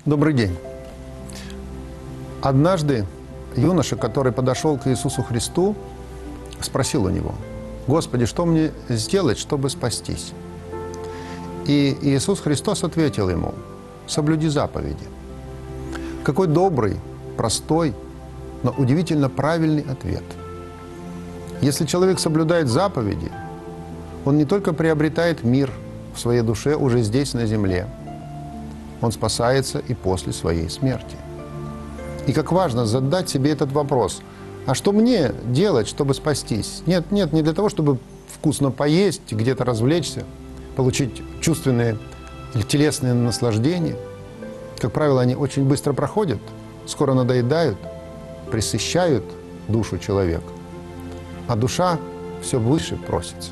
Добрый день. Однажды юноша, который подошел к Иисусу Христу, спросил у Него: «Господи, что мне сделать, чтобы спастись?» И Иисус Христос ответил ему: «Соблюди заповеди». Какой добрый, простой, но удивительно правильный ответ. Если человек соблюдает заповеди, он не только приобретает мир в своей душе уже здесь, на земле, он спасается и после своей смерти. И как важно задать себе этот вопрос: а что мне делать, чтобы спастись? Нет, не для того, чтобы вкусно поесть, где-то развлечься, получить чувственные или телесные наслаждения. Как правило, они очень быстро проходят, скоро надоедают, пресыщают душу человека. А душа все выше просится.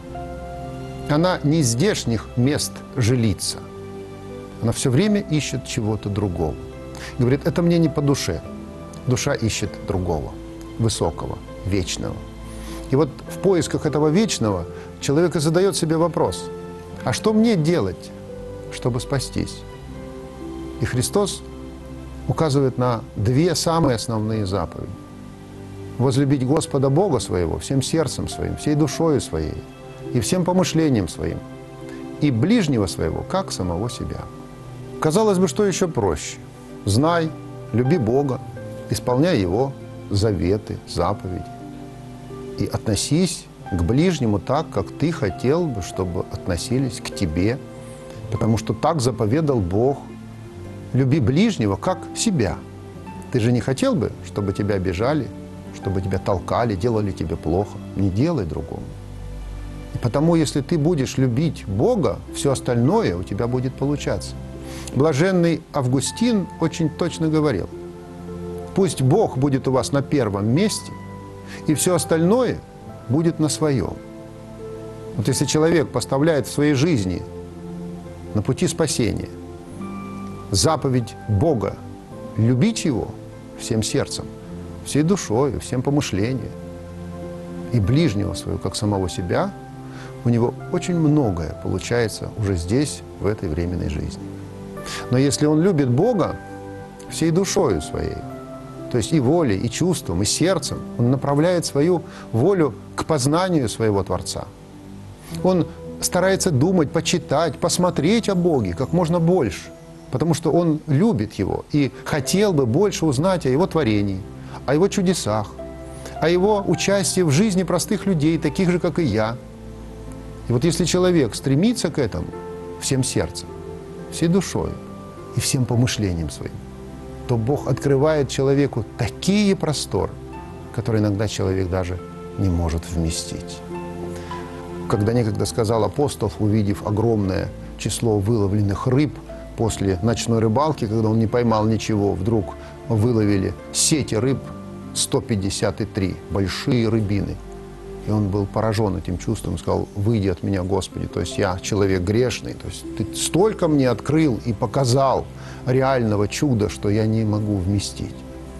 Она не из здешних мест жилится. Она все время ищет чего-то другого. Говорит: это мне не по душе. Душа ищет другого, высокого, вечного. И вот в поисках этого вечного человек и задает себе вопрос: а что мне делать, чтобы спастись? И Христос указывает на две самые основные заповеди: возлюбить Господа Бога своего всем сердцем своим, всей душою своей и всем помышлением своим, и ближнего своего, как самого себя. Казалось бы, что еще проще? Знай, люби Бога, исполняй Его заветы, заповеди. И относись к ближнему так, как ты хотел бы, чтобы относились к тебе, потому что так заповедал Бог. Люби ближнего, как себя. Ты же не хотел бы, чтобы тебя обижали, чтобы тебя толкали, делали тебе плохо? Не делай другому. И потому, если ты будешь любить Бога, все остальное у тебя будет получаться. Блаженный Августин очень точно говорил: пусть Бог будет у вас на первом месте, и все остальное будет на своем. Вот если человек поставляет в своей жизни на пути спасения заповедь Бога любить Его всем сердцем, всей душой, всем помышлением, и ближнего своего, как самого себя, у него очень многое получается уже здесь, в этой временной жизни. Но если он любит Бога всей душою своей, то есть и волей, и чувством, и сердцем, он направляет свою волю к познанию своего Творца. Он старается думать, почитать, посмотреть о Боге как можно больше, потому что он любит Его и хотел бы больше узнать о Его творении, о Его чудесах, о Его участии в жизни простых людей, таких же, как и я. И вот если человек стремится к этому всем сердцем, всей душой и всем помышлением своим, то Бог открывает человеку такие просторы, которые иногда человек даже не может вместить. Когда некогда сказал апостол, увидев огромное число выловленных рыб после ночной рыбалки, когда он не поймал ничего, вдруг выловили сети рыб 153, большие рыбины. И он был поражен этим чувством, сказал: «Выйди от меня, Господи, то есть я человек грешный, то есть Ты столько мне открыл и показал реального чуда, что я не могу вместить».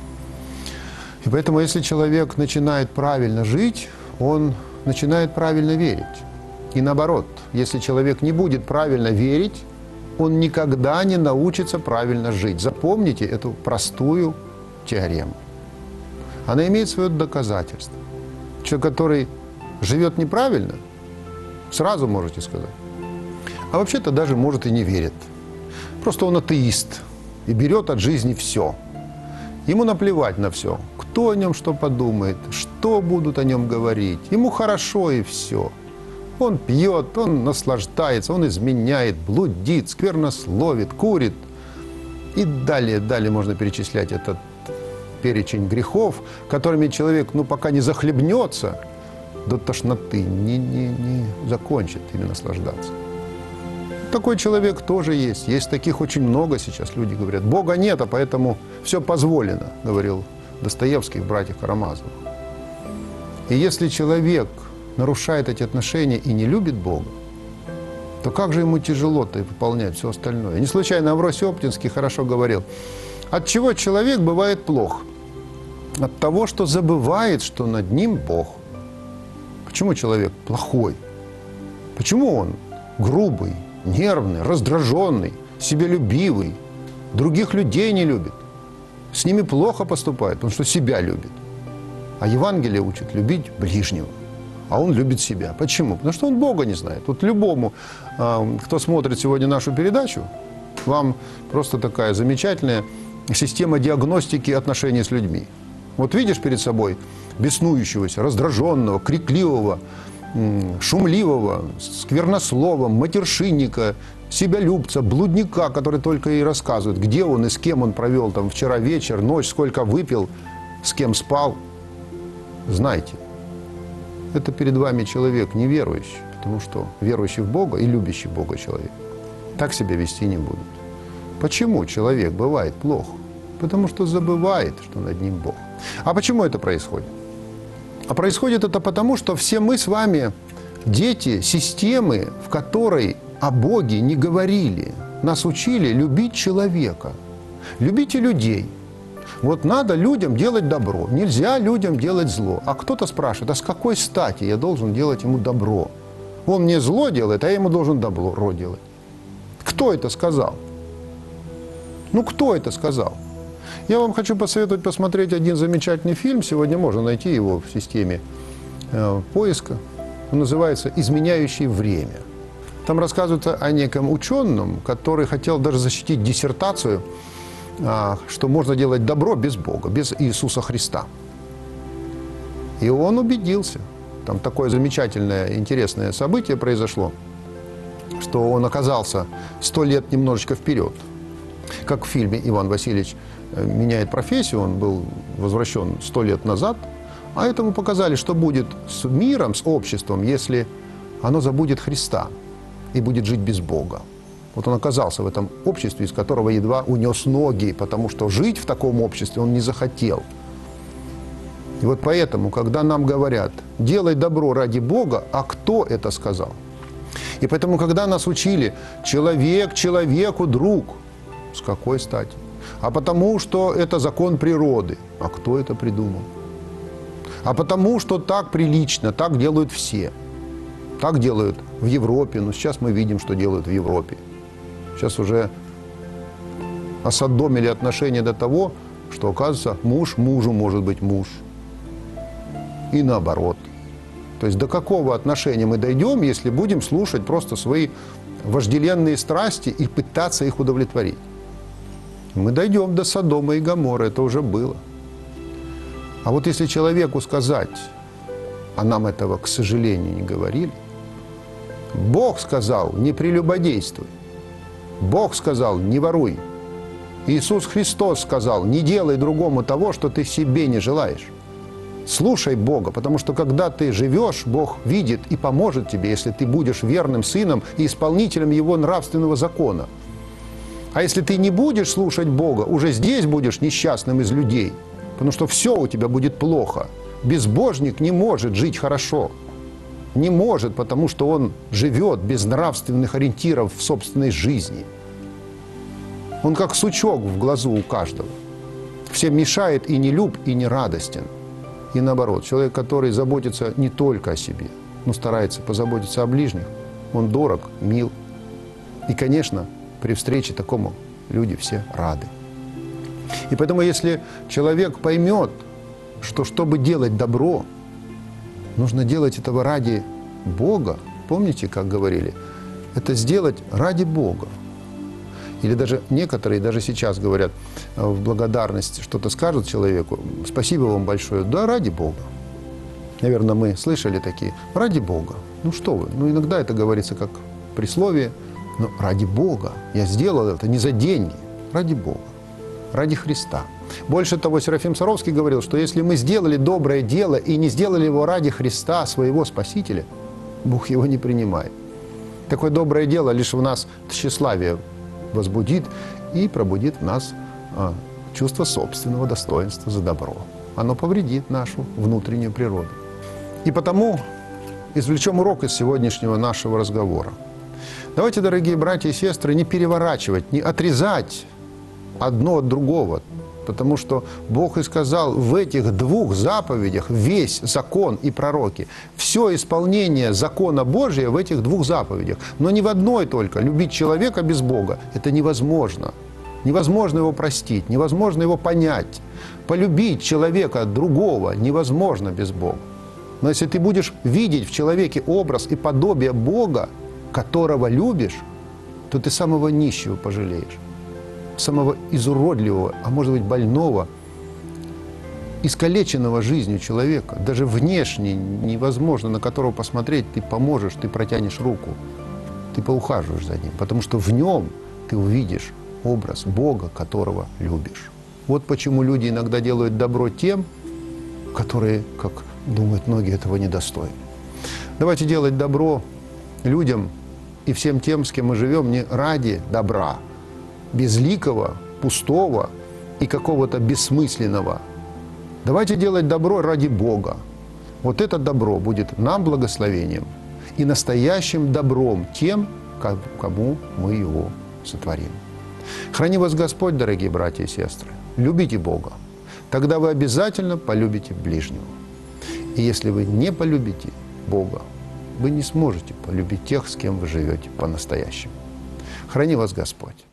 И поэтому, если человек начинает правильно жить, он начинает правильно верить. И наоборот, если человек не будет правильно верить, он никогда не научится правильно жить. Запомните эту простую теорему. Она имеет свое доказательство. Человек, который живет неправильно, сразу можете сказать, а вообще-то даже, может, и не верит. Просто он атеист и берет от жизни все. Ему наплевать на все. Кто о нем что подумает, что будут о нем говорить. Ему хорошо и все. Он пьет, он наслаждается, он изменяет, блудит, сквернословит, курит. И далее можно перечислять этот перечень грехов, которыми человек, пока не захлебнется, до тошноты не закончит ими наслаждаться. Такой человек тоже есть. Есть таких очень много сейчас. Люди говорят: Бога нет, а поэтому все позволено, говорил Достоевский в «Братьях Карамазовых». И если человек нарушает эти отношения и не любит Бога, то как же ему тяжело-то выполнять все остальное? Не случайно Авросий Оптинский хорошо говорил: от чего человек бывает плох? От того, что забывает, что над ним Бог. Почему человек плохой? Почему он грубый, нервный, раздраженный, себелюбивый, других людей не любит, с ними плохо поступает, потому что себя любит. А Евангелие учит любить ближнего, а он любит себя. Почему? Потому что он Бога не знает. Вот любому, кто смотрит сегодня нашу передачу, вам просто такая замечательная система диагностики отношений с людьми. Вот видишь перед собой беснующегося, раздраженного, крикливого, шумливого, сквернослова, матершинника, себялюбца, блудника, который только и рассказывает, где он и с кем он провел там вчера вечер, ночь, сколько выпил, с кем спал. Знайте, это перед вами человек неверующий, потому что верующий в Бога и любящий Бога человек так себя вести не будут. Почему человек бывает плох? Потому что забывает, что над ним Бог. А почему это происходит? А происходит это потому, что все мы с вами дети системы, в которой о Боге не говорили. Нас учили любить человека. Любите людей. Вот надо людям делать добро. Нельзя людям делать зло. А кто-то спрашивает, а с какой стати я должен делать ему добро? Он мне зло делает, а я ему должен добро делать. Кто это сказал? Ну, кто это сказал? Я вам хочу посоветовать посмотреть один замечательный фильм. Сегодня можно найти его в системе поиска. Он называется «Изменяющий время». Там рассказывается о неком ученом, который хотел даже защитить диссертацию, что можно делать добро без Бога, без Иисуса Христа. И он убедился. Там такое замечательное, интересное событие произошло, что он оказался 100 лет немножечко вперед. Как в фильме «Иван Васильевич меняет профессию», он был возвращен 100 лет назад, а этому показали, что будет с миром, с обществом, если оно забудет Христа и будет жить без Бога. Вот он оказался в этом обществе, из которого едва унес ноги, потому что жить в таком обществе он не захотел. И вот поэтому, когда нам говорят «делай добро ради Бога», а кто это сказал? И поэтому, когда нас учили «человек человеку друг», с какой стати? А потому, что это закон природы. А кто это придумал? А потому, что так прилично, так делают все. Так делают в Европе. Но сейчас мы видим, что делают в Европе. Сейчас уже осадомили отношения до того, что, оказывается, муж мужу может быть муж. И наоборот. То есть до какого отношения мы дойдем, если будем слушать просто свои вожделенные страсти и пытаться их удовлетворить? Мы дойдем до Содома и Гоморры, это уже было. А вот если человеку сказать, а нам этого, к сожалению, не говорили, Бог сказал, не прелюбодействуй. Бог сказал, не воруй. Иисус Христос сказал, не делай другому того, что ты себе не желаешь. Слушай Бога, потому что когда ты живешь, Бог видит и поможет тебе, если ты будешь верным сыном и исполнителем Его нравственного закона. А если ты не будешь слушать Бога, уже здесь будешь несчастным из людей, потому что все у тебя будет плохо. Безбожник не может жить хорошо. Не может, потому что он живет без нравственных ориентиров в собственной жизни. Он как сучок в глазу у каждого. Всем мешает и не люб, и не радостен. И наоборот, человек, который заботится не только о себе, но старается позаботиться о ближних, он дорог, мил. И, конечно, при встрече такому люди все рады. И поэтому, если человек поймет, что чтобы делать добро, нужно делать этого ради Бога, помните, как говорили, это сделать ради Бога. Или даже некоторые, даже сейчас говорят, в благодарность что-то скажут человеку, спасибо вам большое, да, ради Бога. Наверное, мы слышали такие, ради Бога. Ну что вы, ну иногда это говорится как присловие, но ради Бога. Я сделал это не за деньги, ради Бога, ради Христа. Больше того, Серафим Саровский говорил, что если мы сделали доброе дело и не сделали его ради Христа, своего Спасителя, Бог его не принимает. Такое доброе дело лишь в нас тщеславие возбудит и пробудит в нас чувство собственного достоинства за добро. Оно повредит нашу внутреннюю природу. И потому извлечем урок из сегодняшнего нашего разговора. Давайте, дорогие братья и сестры, не переворачивать, не отрезать одно от другого, потому что Бог и сказал, в этих двух заповедях весь закон и пророки. Все исполнение закона Божия в этих двух заповедях. Но не в одной только. Любить человека без Бога – это невозможно. невозможно его простить, невозможно его понять. Полюбить человека другого невозможно без Бога. Но если ты будешь видеть в человеке образ и подобие Бога, которого любишь, то ты самого нищего пожалеешь, самого изуродливого, а может быть больного, искалеченного жизнью человека, даже внешне невозможно, на которого посмотреть, ты поможешь, ты протянешь руку, ты поухаживаешь за ним, потому что в нем ты увидишь образ Бога, которого любишь. Вот почему люди иногда делают добро тем, которые, как думают многие, этого недостойны. Давайте делать добро людям и всем тем, с кем мы живем, не ради добра, безликого, пустого и какого-то бессмысленного. Давайте делать добро ради Бога. Вот это добро будет нам благословением и настоящим добром тем, кому мы его сотворим. Храни вас Господь, дорогие братья и сестры. Любите Бога. Тогда вы обязательно полюбите ближнего. И если вы не полюбите Бога, вы не сможете полюбить тех, с кем вы живете по-настоящему. Храни вас Господь.